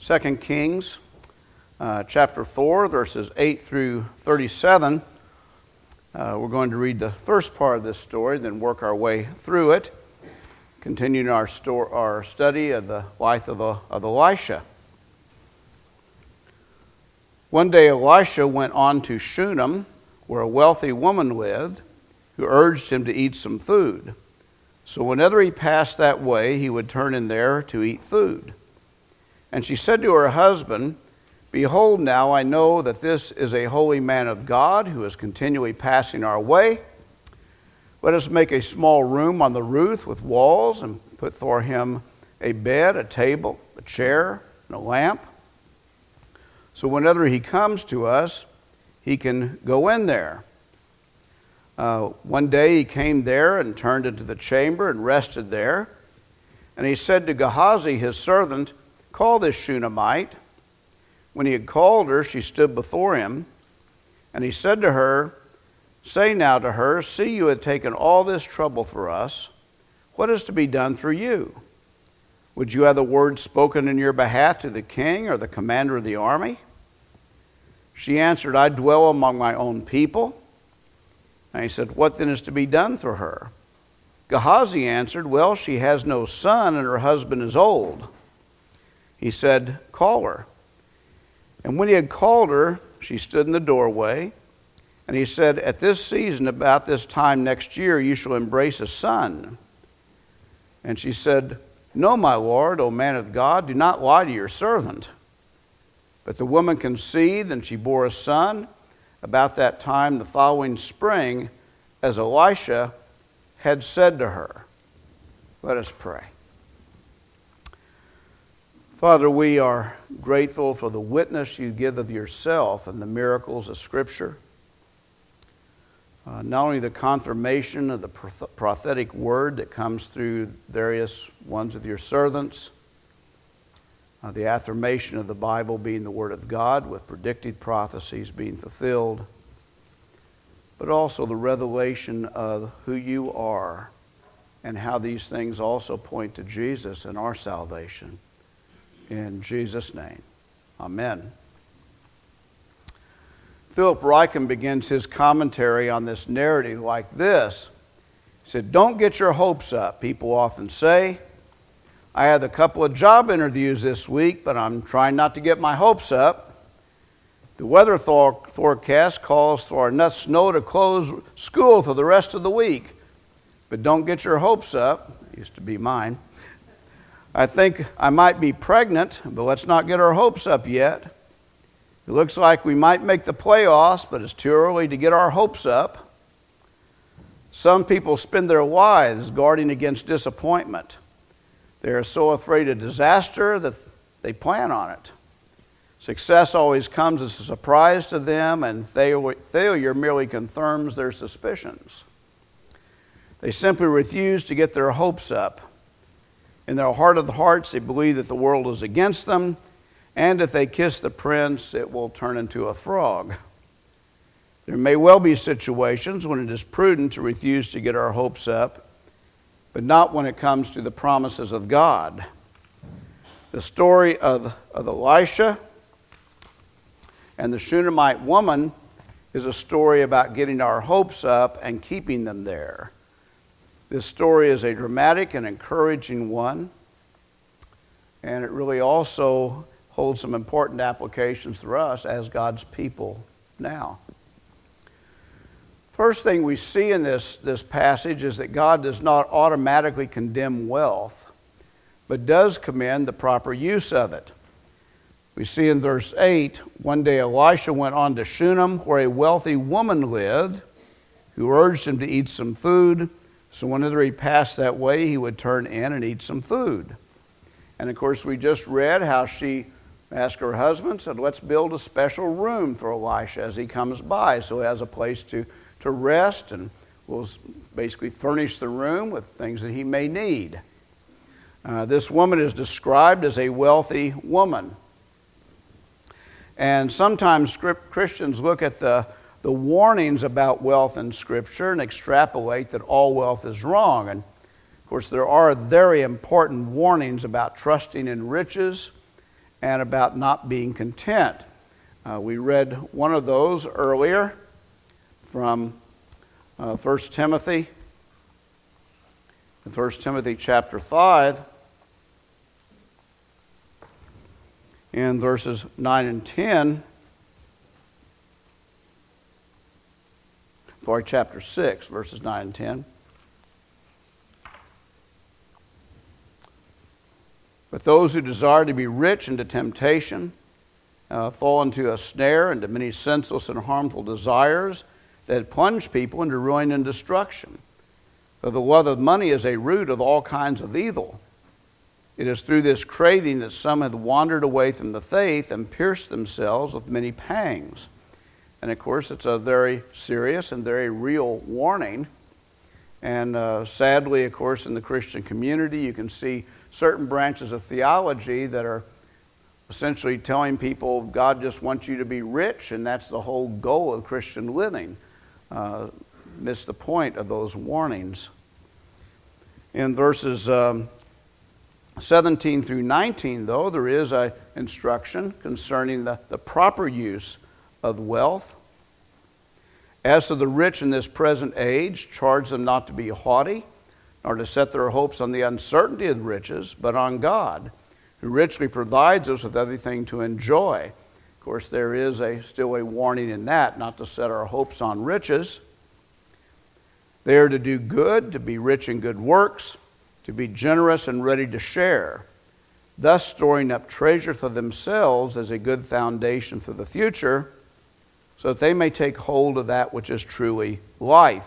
2 Kings chapter 4, verses 8 through 37. We're going to read the first part of this story, then work our way through it, continuing our study of the life of Elisha. One day Elisha went on to Shunem, where a wealthy woman lived, who urged him to eat some food. So whenever he passed that way, he would turn in there to eat food. And she said to her husband, "Behold, now I know that this is a holy man of God who is continually passing our way. Let us make a small room on the roof with walls and put for him a bed, a table, a chair, and a lamp. So whenever he comes to us, he can go in there." One day he came there and turned into the chamber and rested there. And he said to Gehazi, his servant, "Call this Shunammite." When he had called her, she stood before him. And he said to her, "Say now to her, see, you had taken all this trouble for us. What is to be done for you? Would you have the word spoken in your behalf to the king or the commander of the army?" She answered, "I dwell among my own people." And he said, "What then is to be done for her?" Gehazi answered, "Well, she has no son and her husband is old." He said, "Call her." And when he had called her, she stood in the doorway. And he said, "At this season, about this time next year, you shall embrace a son." And she said, "No, my lord, O man of God, do not lie to your servant." But the woman conceived, and she bore a son about that time the following spring, as Elisha had said to her. Let us pray. Father, we are grateful for the witness you give of yourself and the miracles of Scripture. Not only the confirmation of the prophetic word that comes through various ones of your servants, the affirmation of the Bible being the Word of God with predicted prophecies being fulfilled, but also the revelation of who you are and how these things also point to Jesus and our salvation. In Jesus' name, amen. Philip Ryken begins his commentary on this narrative like this. He said, "Don't get your hopes up," people often say. "I had a couple of job interviews this week, but I'm trying not to get my hopes up. The weather forecast calls for enough snow to close school for the rest of the week. But don't get your hopes up." It used to be mine. "I think I might be pregnant, but let's not get our hopes up yet. It looks like we might make the playoffs, but it's too early to get our hopes up." Some people spend their lives guarding against disappointment. They are so afraid of disaster that they plan on it. Success always comes as a surprise to them, and failure merely confirms their suspicions. They simply refuse to get their hopes up. In their heart of hearts, they believe that the world is against them, and if they kiss the prince, it will turn into a frog. There may well be situations when it is prudent to refuse to get our hopes up, but not when it comes to the promises of God. The story of Elisha and the Shunammite woman is a story about getting our hopes up and keeping them there. This story is a dramatic and encouraging one, and it really also holds some important applications for us as God's people now. First thing we see in this passage is that God does not automatically condemn wealth, but does commend the proper use of it. We see in verse 8, one day Elisha went on to Shunem, where a wealthy woman lived, who urged him to eat some food. So whenever he passed that way, he would turn in and eat some food. And of course, we just read how she asked her husband, said, "Let's build a special room for Elisha as he comes by, so he has a place to rest, and we'll basically furnish the room with things that he may need." This woman is described as a wealthy woman. And sometimes Christians look at the warnings about wealth in Scripture and extrapolate that all wealth is wrong. And of course, there are very important warnings about trusting in riches and about not being content. We read one of those earlier from 1 Timothy chapter 5, in verses 9 and 10, or chapter 6, verses 9 and 10. But those who desire to be rich into temptation fall into a snare, into many senseless and harmful desires that plunge people into ruin and destruction. For the love of money is a root of all kinds of evil. It is through this craving that some have wandered away from the faith and pierced themselves with many pangs. And of course, it's a very serious and very real warning. And sadly, of course, in the Christian community, you can see certain branches of theology that are essentially telling people God just wants you to be rich, and that's the whole goal of Christian living. Miss the point of those warnings. In verses 17 through 19, though, there is an instruction concerning the proper use of wealth. As to the rich in this present age, charge them not to be haughty, nor to set their hopes on the uncertainty of riches, but on God, who richly provides us with everything to enjoy. Of course, there is still a warning in that, not to set our hopes on riches. They are to do good, to be rich in good works, to be generous and ready to share, thus storing up treasure for themselves as a good foundation for the future, so that they may take hold of that which is truly life.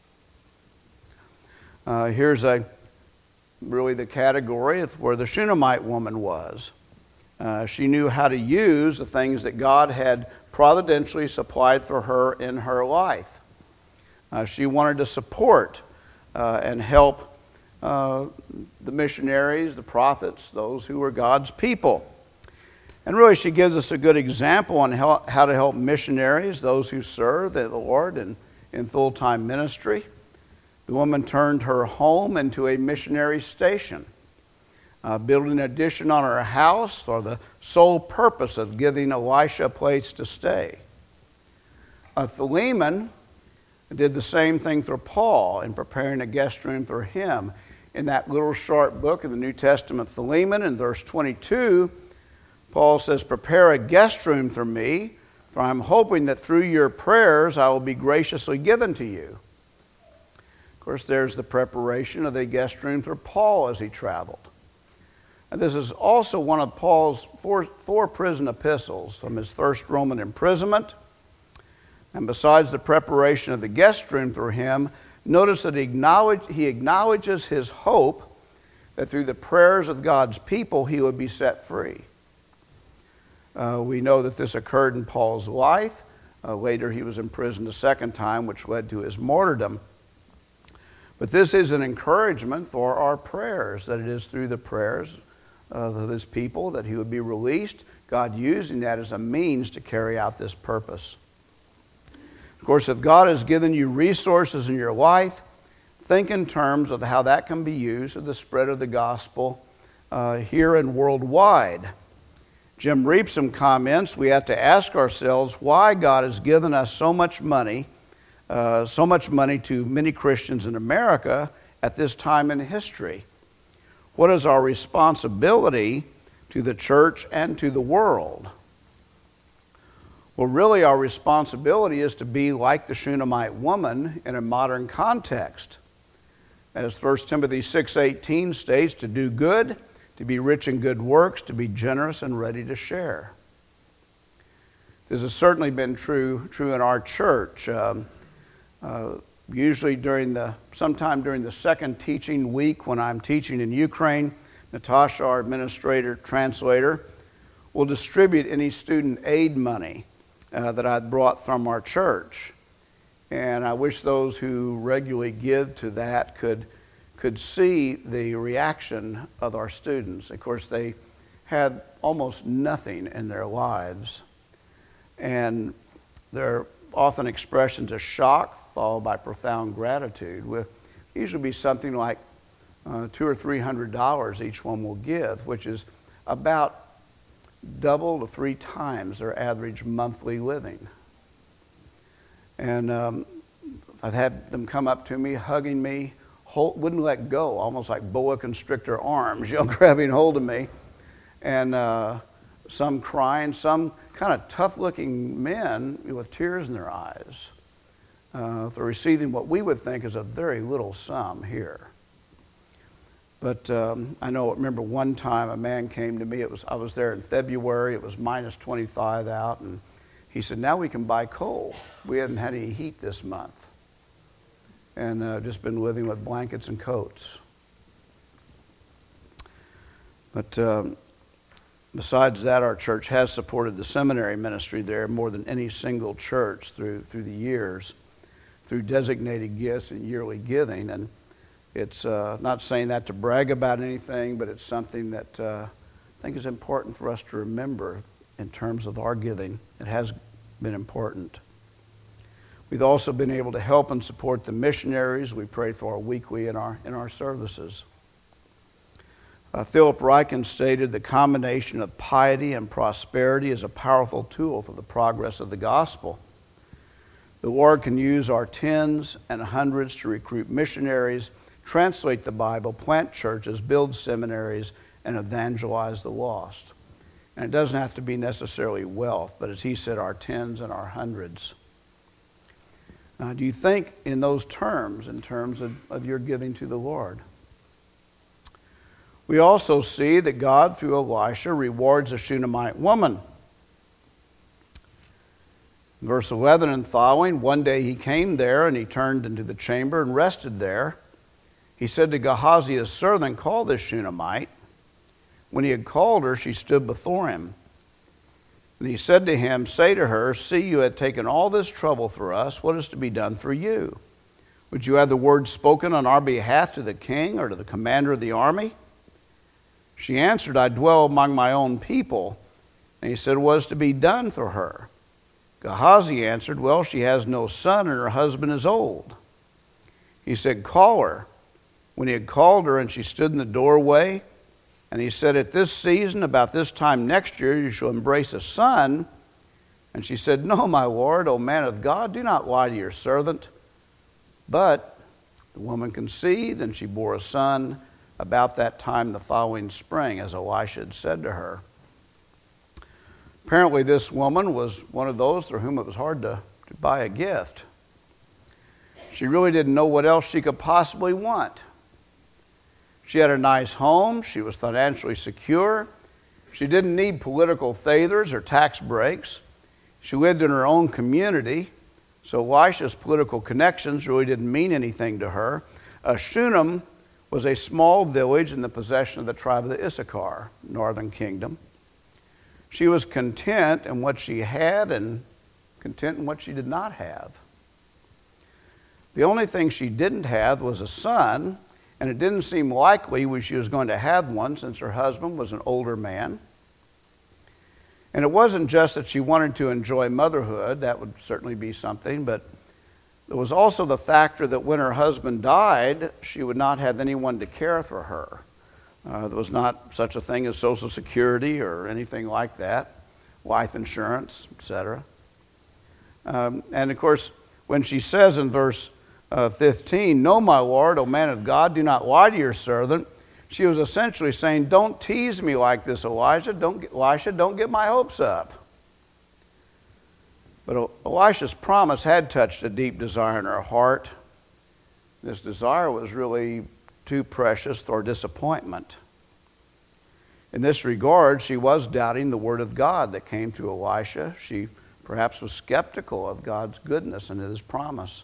Here's really the category of where the Shunammite woman was. She knew how to use the things that God had providentially supplied for her in her life. She wanted to support and help the missionaries, the prophets, those who were God's people. And really she gives us a good example on how to help missionaries, those who serve the Lord in full-time ministry. The woman turned her home into a missionary station, building an addition on her house for the sole purpose of giving Elisha a place to stay. Philemon did the same thing for Paul in preparing a guest room for him. In that little short book of the New Testament, Philemon, in verse 22, Paul says, "Prepare a guest room for me, for I'm hoping that through your prayers I will be graciously given to you." Of course, there's the preparation of the guest room for Paul as he traveled. And this is also one of Paul's four prison epistles from his first Roman imprisonment. And besides the preparation of the guest room for him, notice that he acknowledges his hope that through the prayers of God's people he would be set free. We know that this occurred in Paul's life. Later he was imprisoned a second time, which led to his martyrdom. But this is an encouragement for our prayers, that it is through the prayers of his people that he would be released, God using that as a means to carry out this purpose. Of course, if God has given you resources in your life, think in terms of how that can be used for the spread of the gospel here and worldwide. Jim Reepson comments, we have to ask ourselves why God has given us so much money to many Christians in America at this time in history. What is our responsibility to the church and to the world? Well, really our responsibility is to be like the Shunammite woman in a modern context. As 1 Timothy 6:18 states, to do good, to be rich in good works, to be generous and ready to share. This has certainly been true in our church. Usually sometime during the second teaching week when I'm teaching in Ukraine, Natasha, our administrator, translator, will distribute any student aid money that I'd brought from our church. And I wish those who regularly give to that could see the reaction of our students. Of course, they had almost nothing in their lives. And they're often expressions of shock followed by profound gratitude. Will usually be something like $200 or $300 each one will give, which is about double to 3 times their average monthly living. And I've had them come up to me, hugging me, wouldn't let go, almost like boa constrictor arms, grabbing hold of me. And some crying, some kind of tough-looking men with tears in their eyes. For receiving what we would think is a very little sum here. But remember one time a man came to me, I was there in February, it was minus 25 out, and he said, now we can buy coal. We hadn't had any heat this month. And just been living with blankets and coats. But besides that, our church has supported the seminary ministry there more than any single church through the years, through designated gifts and yearly giving. And it's not saying that to brag about anything, but it's something that I think is important for us to remember in terms of our giving. It has been important. We've also been able to help and support the missionaries we pray for weekly in our services. Philip Ryken stated the combination of piety and prosperity is a powerful tool for the progress of the gospel. The Lord can use our tens and hundreds to recruit missionaries, translate the Bible, plant churches, build seminaries, and evangelize the lost. And it doesn't have to be necessarily wealth, but as he said, our tens and our hundreds. Do you think in those terms, in terms of your giving to the Lord? We also see that God, through Elisha, rewards a Shunammite woman. Verse 11 and following, one day he came there and he turned into the chamber and rested there. He said to Gehazi's servant, call this Shunammite. When he had called her, she stood before him. And he said to him, say to her, see, you have taken all this trouble for us. What is to be done for you? Would you have the word spoken on our behalf to the king or to the commander of the army? She answered, I dwell among my own people. And he said, what is to be done for her? Gehazi answered, well, she has no son and her husband is old. He said, call her. When he had called her and she stood in the doorway, and he said, at this season, about this time next year, you shall embrace a son. And she said, no, my Lord, O man of God, do not lie to your servant. But the woman conceived, and she bore a son about that time the following spring, as Elisha had said to her. Apparently, this woman was one of those for whom it was hard to buy a gift. She really didn't know what else she could possibly want. She had a nice home. She was financially secure. She didn't need political favors or tax breaks. She lived in her own community, so Elisha's political connections really didn't mean anything to her. Shunem was a small village in the possession of the tribe of the Issachar, northern kingdom. She was content in what she had and content in what she did not have. The only thing she didn't have was a son, and it didn't seem likely she was going to have one since her husband was an older man. And it wasn't just that she wanted to enjoy motherhood, that would certainly be something, but there was also the factor that when her husband died, she would not have anyone to care for her. There was not such a thing as Social Security or anything like that, life insurance, etc. And of course, when she says in verse 15, no, my Lord, O man of God, do not lie to your servant. She was essentially saying, don't tease me like this, Elisha, don't get my hopes up. But Elisha's promise had touched a deep desire in her heart. This desire was really too precious for disappointment. In this regard, she was doubting the word of God that came through Elisha. She perhaps was skeptical of God's goodness and his promise.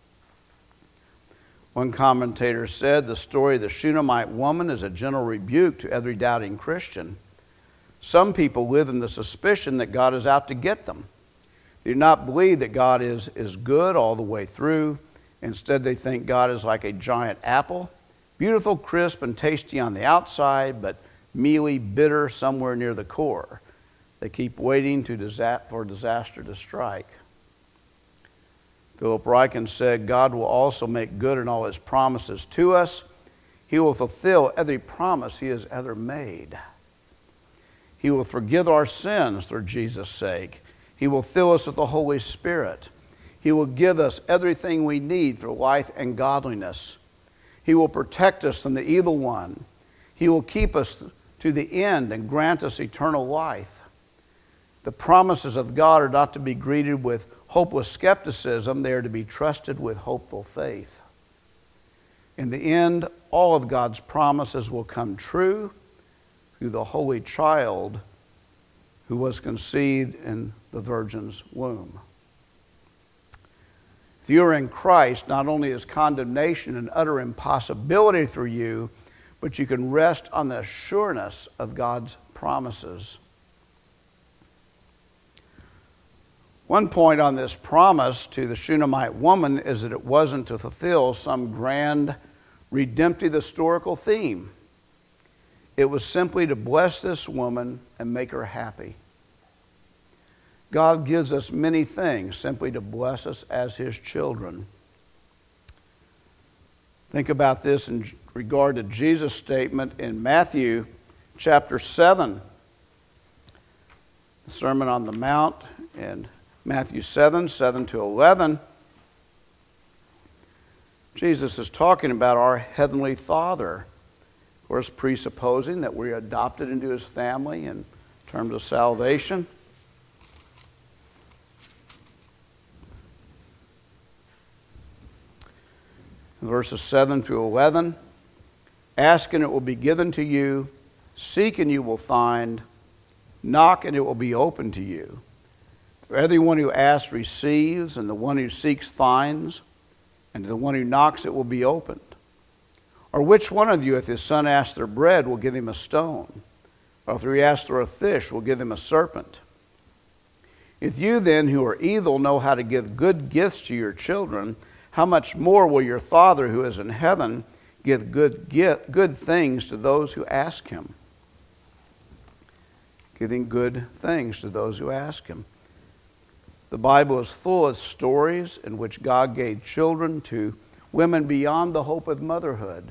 One commentator said the story of the Shunammite woman is a gentle rebuke to every doubting Christian. Some people live in the suspicion that God is out to get them. They do not believe that God is good all the way through. Instead, they think God is like a giant apple, beautiful, crisp, and tasty on the outside, but mealy, bitter somewhere near the core. They keep waiting for disaster to strike. Philip Ryken said, God will also make good in all his promises to us. He will fulfill every promise he has ever made. He will forgive our sins for Jesus' sake. He will fill us with the Holy Spirit. He will give us everything we need for life and godliness. He will protect us from the evil one. He will keep us to the end and grant us eternal life. The promises of God are not to be greeted with hopeless skepticism. They are to be trusted with hopeful faith. In the end, all of God's promises will come true through the Holy Child who was conceived in the Virgin's womb. If you are in Christ, not only is condemnation an utter impossibility for you, but you can rest on the sureness of God's promises. One point on this promise to the Shunammite woman is that it wasn't to fulfill some grand redemptive historical theme. It was simply to bless this woman and make her happy. God gives us many things simply to bless us as His children. Think about this in regard to Jesus' statement in Matthew chapter 7. The Sermon on the Mount in Matthew 7, 7 to 11. Jesus is talking about our Heavenly Father. Of course, presupposing that we're adopted into His family in terms of salvation. Verses 7 through 11. Ask and it will be given to you. Seek and you will find. Knock and it will be opened to you. For everyone who asks receives, and the one who seeks finds, and to the one who knocks it will be opened. Or which one of you, if his son asks for bread, will give him a stone? Or if he asks for a fish, will give him a serpent? If you then, who are evil, know how to give good gifts to your children, how much more will your Father who is in heaven give good things to those who ask Him? Giving good things to those who ask Him. The Bible is full of stories in which God gave children to women beyond the hope of motherhood.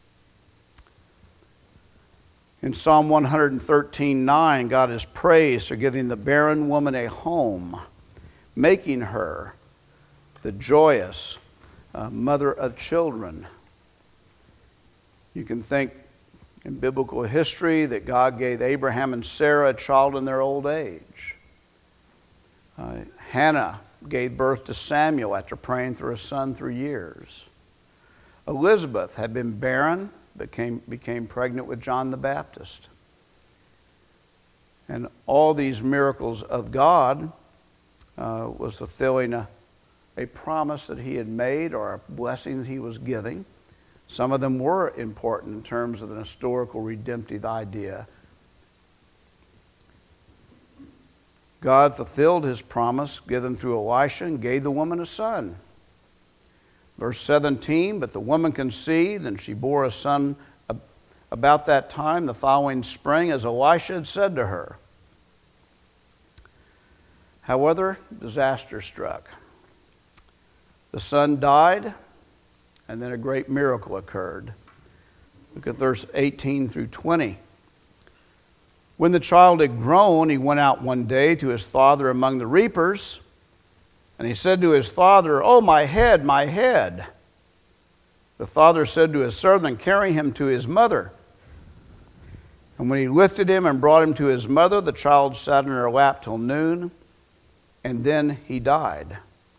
In Psalm 113:9, God is praised for giving the barren woman a home, making her the joyous mother of children. You can think in biblical history that God gave Abraham and Sarah a child in their old age. Hannah gave birth to Samuel after praying for a son for years. Elizabeth had been barren, but became pregnant with John the Baptist. And all these miracles of God was fulfilling a promise that He had made or a blessing that He was giving. Some of them were important in terms of an historical redemptive idea. God fulfilled His promise given through Elisha and gave the woman a son. Verse 17, but the woman conceived and she bore a son about that time, the following spring, as Elisha had said to her. However, disaster struck. The son died, and then a great miracle occurred. Look at verse 18 through 20. When the child had grown, he went out one day to his father among the reapers, and he said to his father, "Oh, my head, my head." The father said to his servant, "Carry him to his mother." And when he lifted him and brought him to his mother, the child sat in her lap till noon, and then he died.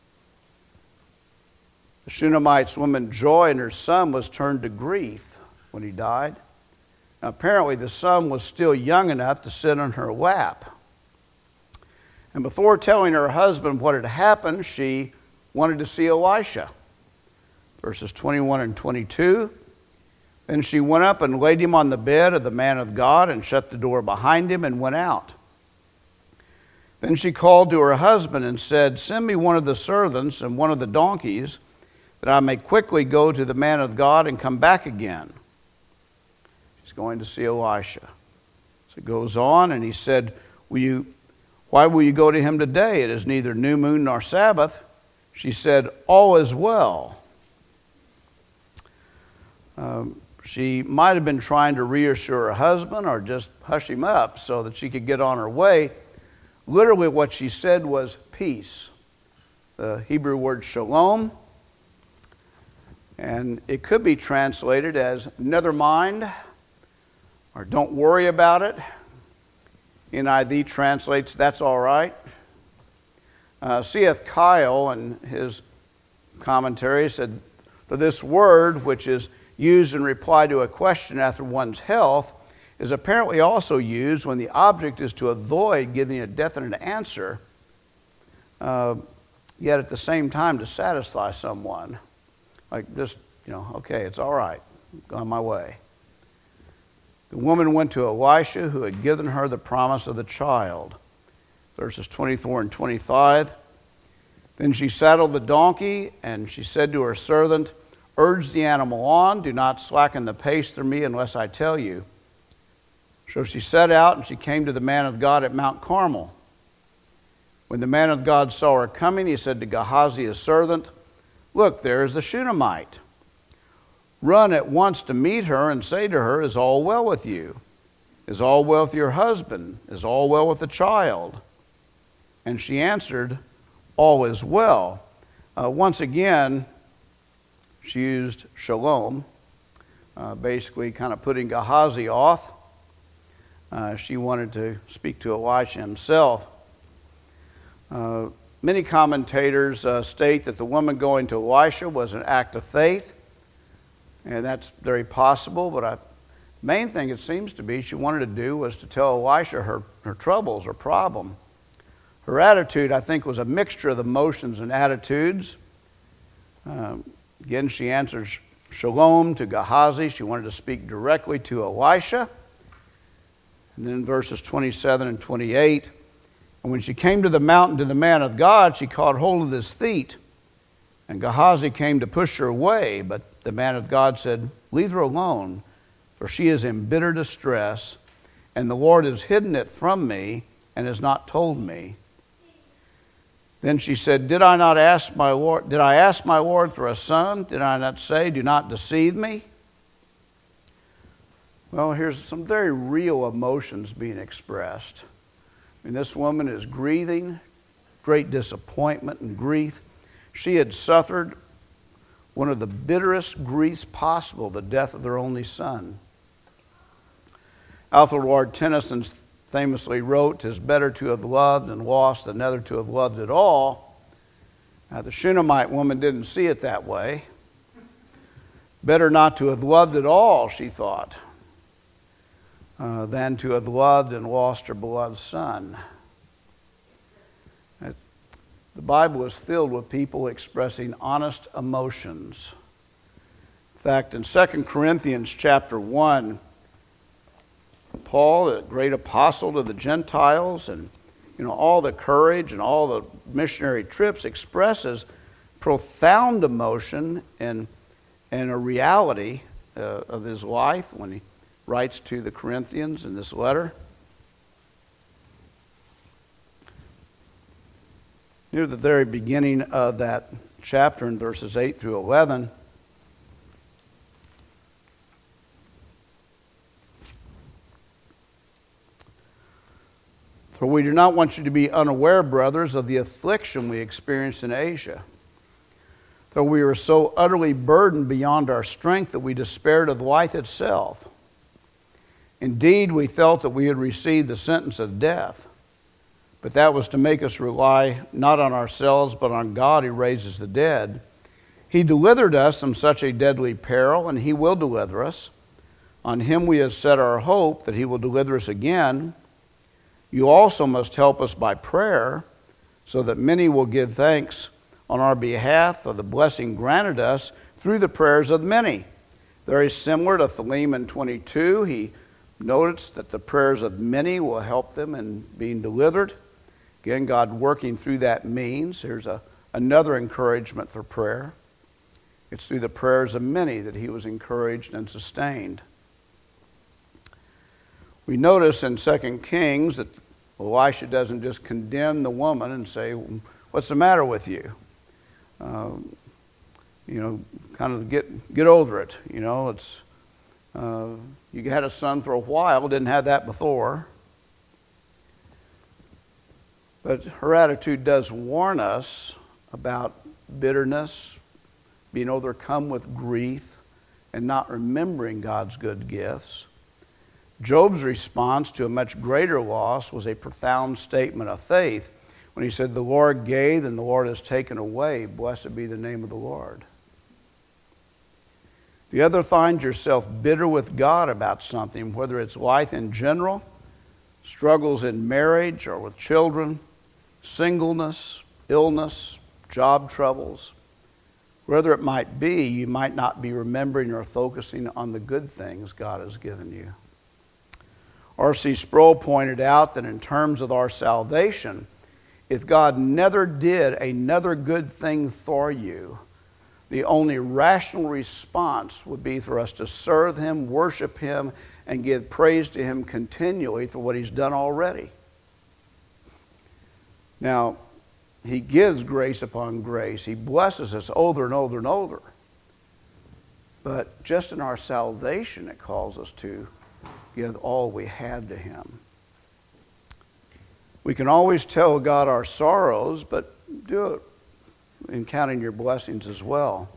The Shunammite woman's joy in her son was turned to grief when he died. Now, apparently, the son was still young enough to sit on her lap. And before telling her husband what had happened, she wanted to see Elisha. Verses 21 and 22. Then she went up and laid him on the bed of the man of God and shut the door behind him and went out. Then she called to her husband and said, "Send me one of the servants and one of the donkeys, that I may quickly go to the man of God and come back again." She's going to see Elisha. So it goes on, and he said, "Why will you go to him today? It is neither new moon nor Sabbath." She said, "All is well." She might have been trying to reassure her husband or just hush him up so that she could get on her way. Literally what she said was peace. The Hebrew word shalom. And it could be translated as never mind or don't worry about it. NIV translates that's all right. C.F. Kyle in his commentary said that this word, which is used in reply to a question after one's health, is apparently also used when the object is to avoid giving a definite answer, yet at the same time to satisfy someone. Like just, okay, it's all right, I'm on my way. The woman went to Elisha, who had given her the promise of the child. Verses 24 and 25. Then she saddled the donkey, and she said to her servant, urge the animal on, do not slacken the pace for me unless I tell you. So she set out, and she came to the man of God at Mount Carmel. When the man of God saw her coming, he said to Gehazi, his servant, look, there is the Shunammite. Run at once to meet her and say to her, is all well with you? Is all well with your husband? Is all well with the child? And she answered, all is well. Once again, she used shalom, basically kind of putting Gehazi off. She wanted to speak to Elisha himself. Many commentators state that the woman going to Elisha was an act of faith, and that's very possible, but the main thing it seems to be she wanted to do was to tell Elisha her troubles, her problem. Her attitude, I think, was a mixture of emotions and attitudes. Again, she answers shalom to Gehazi. She wanted to speak directly to Elisha. And then verses 27 and 28. And when she came to the mountain to the man of God, she caught hold of his feet. And Gehazi came to push her away. But the man of God said, leave her alone, for she is in bitter distress. And the Lord has hidden it from me and has not told me. Then she said, Did I ask my Lord for a son? Did I not say, do not deceive me? Well, here's some very real emotions being expressed. I mean, this woman is grieving, great disappointment and grief. She had suffered one of the bitterest griefs possible, the death of their only son. Alfred Lord Tennyson famously wrote, "'Tis better to have loved and lost than never to have loved at all." Now, the Shunammite woman didn't see it that way. Better not to have loved at all, she thought, than to have loved and lost her beloved son. The Bible is filled with people expressing honest emotions. In fact, in 2 Corinthians chapter 1, Paul, the great apostle to the Gentiles, and all the courage and all the missionary trips, expresses profound emotion and a reality of his life when he writes to the Corinthians in this letter. Near the very beginning of that chapter in verses 8 through 11, "For we do not want you to be unaware, brothers, of the affliction we experienced in Asia. For we were so utterly burdened beyond our strength that we despaired of life itself. Indeed, we felt that we had received the sentence of death. But that was to make us rely not on ourselves, but on God who raises the dead. He delivered us from such a deadly peril, and He will deliver us. On Him we have set our hope that He will deliver us again. You also must help us by prayer, so that many will give thanks on our behalf for the blessing granted us through the prayers of many." Very similar to Philemon 22, he notes that the prayers of many will help them in being delivered. Again, God working through that means. Here's another encouragement for prayer. It's through the prayers of many that he was encouraged and sustained. We notice in 2 Kings that Elisha doesn't just condemn the woman and say, "What's the matter with you? Kind of get over it. You had a son for a while, didn't have that before. But her attitude does warn us about bitterness, being overcome with grief, and not remembering God's good gifts. Job's response to a much greater loss was a profound statement of faith when he said, "The Lord gave and the Lord has taken away. Blessed be the name of the Lord." If you ever find yourself bitter with God about something, whether it's life in general, struggles in marriage or with children, singleness, illness, job troubles, wherever it might be, you might not be remembering or focusing on the good things God has given you. R.C. Sproul pointed out that in terms of our salvation, if God never did another good thing for you, the only rational response would be for us to serve Him, worship Him, and give praise to Him continually for what He's done already. Now, He gives grace upon grace. He blesses us over and over and over. But just in our salvation, it calls us to give all we have to Him. We can always tell God our sorrows, but do it in counting your blessings as well.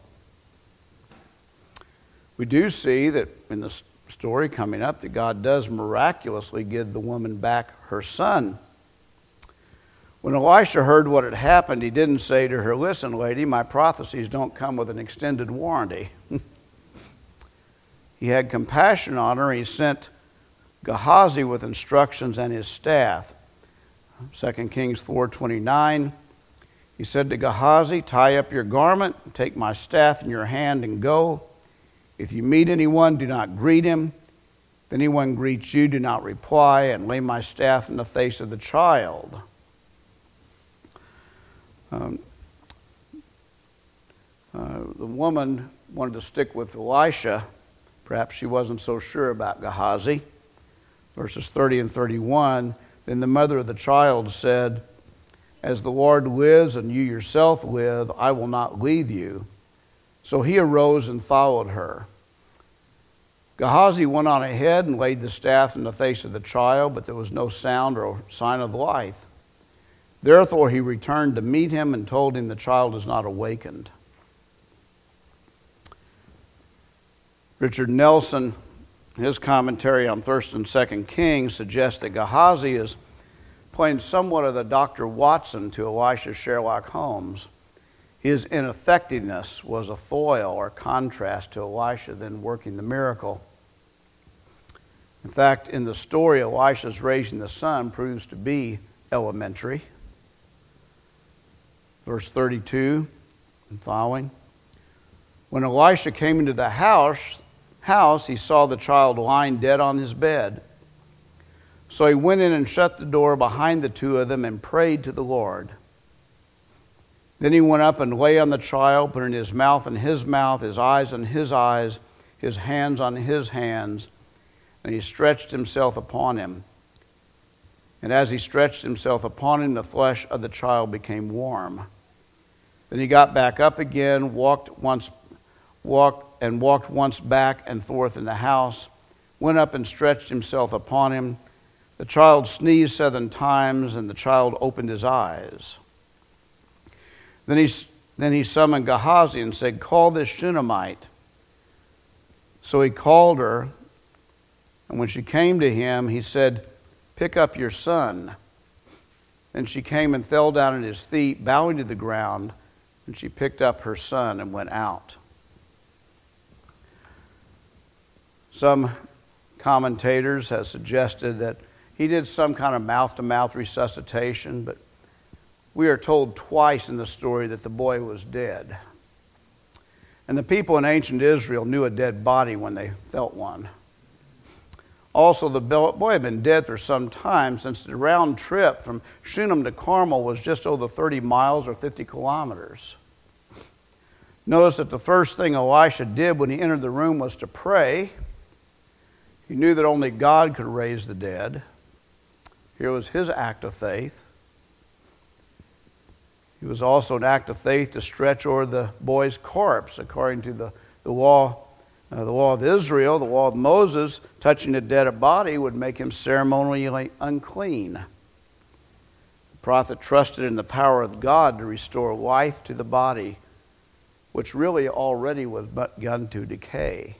We do see that in the story coming up that God does miraculously give the woman back her son. When Elisha heard what had happened, he didn't say to her, "Listen, lady, my prophecies don't come with an extended warranty." He had compassion on her. He sent Gehazi with instructions and his staff. 2 Kings 4:29. He said to Gehazi, "Tie up your garment, take my staff in your hand and go. If you meet anyone, do not greet him. If anyone greets you, do not reply, and lay my staff in the face of the child." The woman wanted to stick with Elisha. Perhaps she wasn't so sure about Gehazi. Verses 30 and 31, then the mother of the child said, "As the Lord lives and you yourself live, I will not leave you." So he arose and followed her. Gehazi went on ahead and laid the staff in the face of the child, but there was no sound or sign of life. Therefore he returned to meet him and told him the child is not awakened. Richard Nelson, in his commentary on 1st and 2nd Kings, suggests that Gehazi is playing somewhat of the Dr. Watson to Elisha's Sherlock Holmes. His ineffectiveness was a foil or contrast to Elisha then working the miracle. In fact, in the story, Elisha's raising the son proves to be elementary. Verse 32 and following. When Elisha came into the house, he saw the child lying dead on his bed. So he went in and shut the door behind the two of them and prayed to the Lord. Then he went up and lay on the child, putting his mouth in his mouth, his eyes on his eyes, his hands on his hands, and he stretched himself upon him. And as he stretched himself upon him, the flesh of the child became warm. Then he got back up again, walked once back and forth in the house, went up and stretched himself upon him. The child sneezed 7 times, and the child opened his eyes. Then he summoned Gehazi and said, "Call this Shunammite." So he called her, and when she came to him, he said, "Pick up your son." Then she came and fell down at his feet, bowing to the ground, and she picked up her son and went out. Some commentators have suggested that he did some kind of mouth-to-mouth resuscitation, but we are told twice in the story that the boy was dead. And the people in ancient Israel knew a dead body when they felt one. Also, the boy had been dead for some time, since the round trip from Shunem to Carmel was just over 30 miles or 50 kilometers. Notice that the first thing Elisha did when he entered the room was to pray. He knew that only God could raise the dead. Here was his act of faith. It was also an act of faith to stretch over the boy's corpse. According to the law The law of Israel, the law of Moses, touching a dead body would make him ceremonially unclean. The prophet trusted in the power of God to restore life to the body, which really already was begun to decay.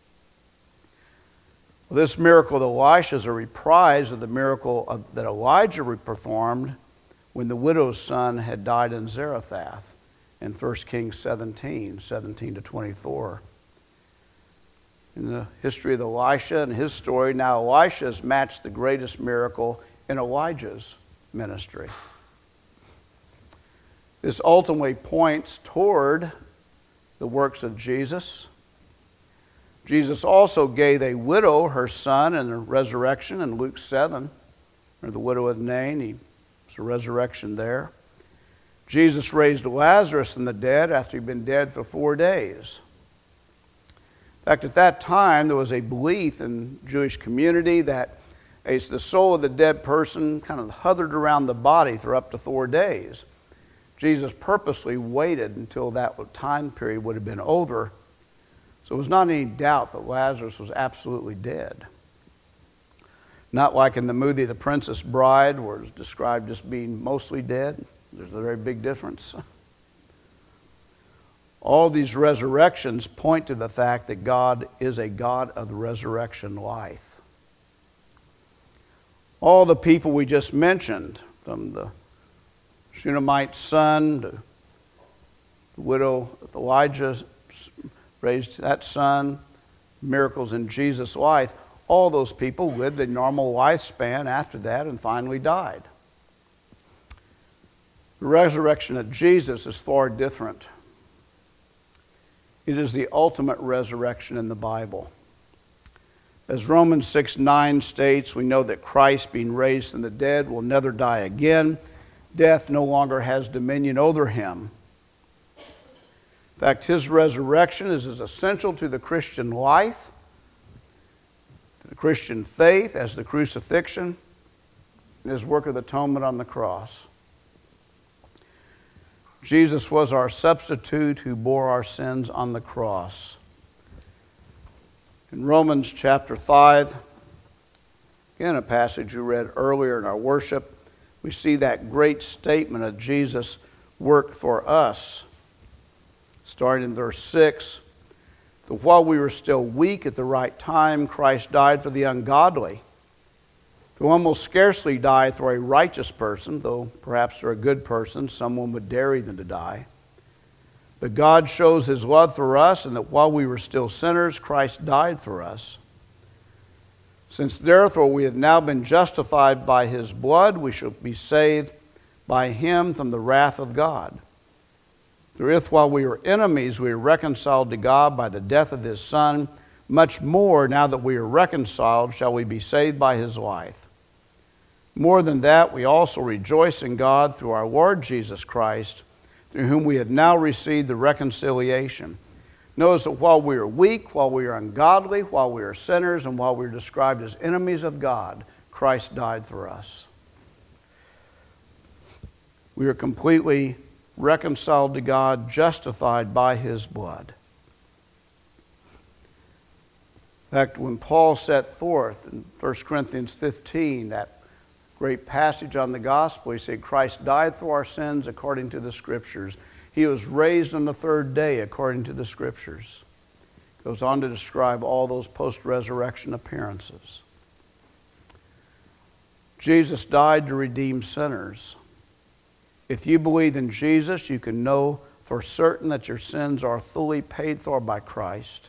Well, this miracle of Elisha is a reprise of the miracle that Elijah performed when the widow's son had died in Zarephath in 1 Kings 17 to 24. In the history of Elisha and his story, now Elisha has matched the greatest miracle in Elijah's ministry. This ultimately points toward the works of Jesus. Jesus also gave a widow her son in the resurrection in Luke 7, or the widow of Nain. There's a resurrection there. Jesus raised Lazarus from the dead after he'd been dead for 4 days. In fact, at that time, there was a belief in the Jewish community that as the soul of the dead person kind of hovered around the body for up to 4 days. Jesus purposely waited until that time period would have been over. So there was not any doubt that Lazarus was absolutely dead. Not like in the movie The Princess Bride, where it's described as being mostly dead. There's a very big difference. All these resurrections point to the fact that God is a God of the resurrection life. All the people we just mentioned, from the Shunammite's son, to the widow of Elijah raised that son, miracles in Jesus' life, all those people lived a normal lifespan after that and finally died. The resurrection of Jesus is far different. It is the ultimate resurrection in the Bible. As Romans 6:9 states, we know that Christ, being raised from the dead, will never die again. Death no longer has dominion over him. In fact, his resurrection is as essential to the Christian life, to the Christian faith, as the crucifixion and his work of atonement on the cross. Jesus was our substitute who bore our sins on the cross. In Romans chapter 5, again a passage you read earlier in our worship, we see that great statement of Jesus' work for us. Starting in verse 6, that while we were still weak at the right time, Christ died for the ungodly. For one will scarcely die for a righteous person, though perhaps for a good person, someone would dare even to die. But God shows his love for us, and that while we were still sinners, Christ died for us. Since therefore we have now been justified by his blood, we shall be saved by him from the wrath of God. For if while we were enemies we were reconciled to God by the death of his Son, much more now that we are reconciled shall we be saved by his life. More than that, we also rejoice in God through our Lord Jesus Christ, through whom we have now received the reconciliation. Notice that while we are weak, while we are ungodly, while we are sinners, and while we are described as enemies of God, Christ died for us. We are completely reconciled to God, justified by his blood. In fact, when Paul set forth in 1 Corinthians 15, that great passage on the gospel, he said, Christ died for our sins according to the Scriptures. He was raised on the third day according to the Scriptures. Goes on to describe all those post-resurrection appearances. Jesus died to redeem sinners. If you believe in Jesus, you can know for certain that your sins are fully paid for by Christ.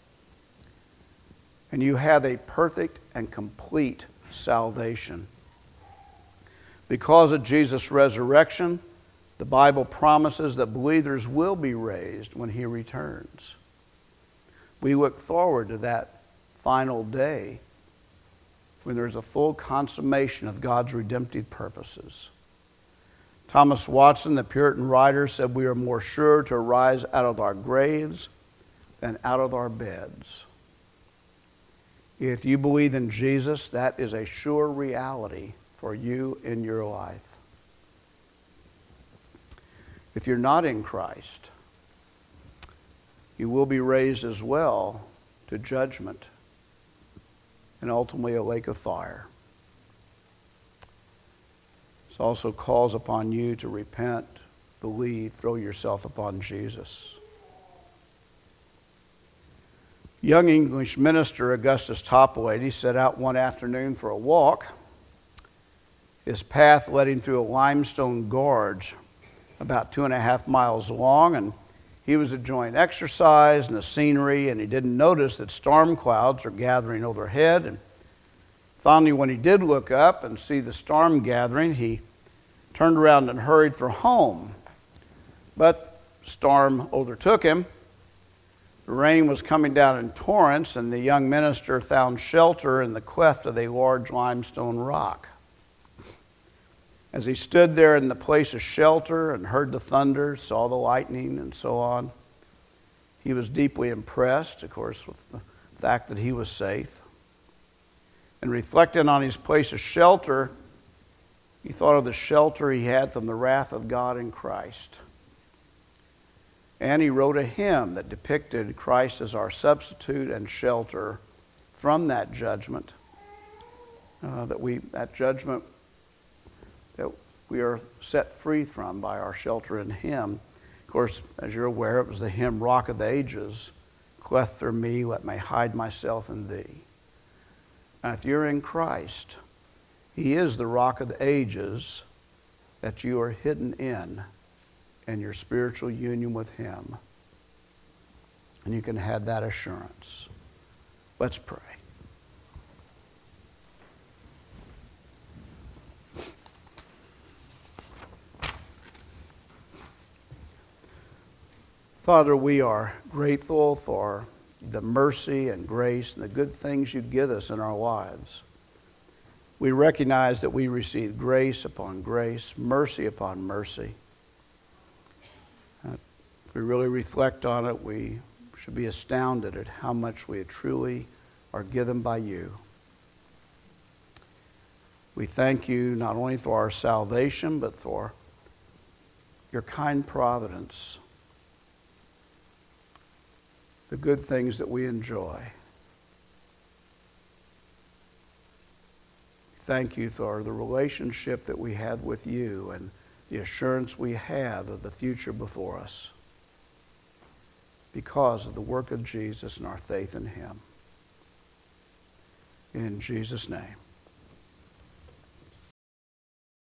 And you have a perfect and complete salvation. Because of Jesus' resurrection, the Bible promises that believers will be raised when he returns. We look forward to that final day when there's a full consummation of God's redemptive purposes. Thomas Watson, the Puritan writer, said we are more sure to arise out of our graves than out of our beds. If you believe in Jesus, that is a sure reality for you in your life. If you're not in Christ, you will be raised as well, to judgment and ultimately a lake of fire. This also calls upon you to repent, believe, throw yourself upon Jesus. Young English minister Augustus Toplady set out one afternoon for a walk. His path led him through a limestone gorge about 2.5 miles long, and he was enjoying exercise and the scenery, and he didn't notice that storm clouds are gathering overhead. And finally, when he did look up and see the storm gathering, he turned around and hurried for home. But storm overtook him. The rain was coming down in torrents, and the young minister found shelter in the cleft of a large limestone rock. As he stood there in the place of shelter and heard the thunder, saw the lightning, and so on, he was deeply impressed, of course, with the fact that he was safe. And reflecting on his place of shelter, he thought of the shelter he had from the wrath of God in Christ. And he wrote a hymn that depicted Christ as our substitute and shelter from that judgment. That we are set free from by our shelter in Him. Of course, as you're aware, it was the hymn Rock of the Ages, cleft through me, let me hide myself in Thee. And if you're in Christ, He is the Rock of the Ages that you are hidden in your spiritual union with Him. And you can have that assurance. Let's pray. Father, we are grateful for the mercy and grace and the good things you give us in our lives. We recognize that we receive grace upon grace, mercy upon mercy. If we really reflect on it, we should be astounded at how much we truly are given by you. We thank you not only for our salvation, but for your kind providence, the good things that we enjoy. Thank you for the relationship that we have with you and the assurance we have of the future before us because of the work of Jesus and our faith in Him. In Jesus' name.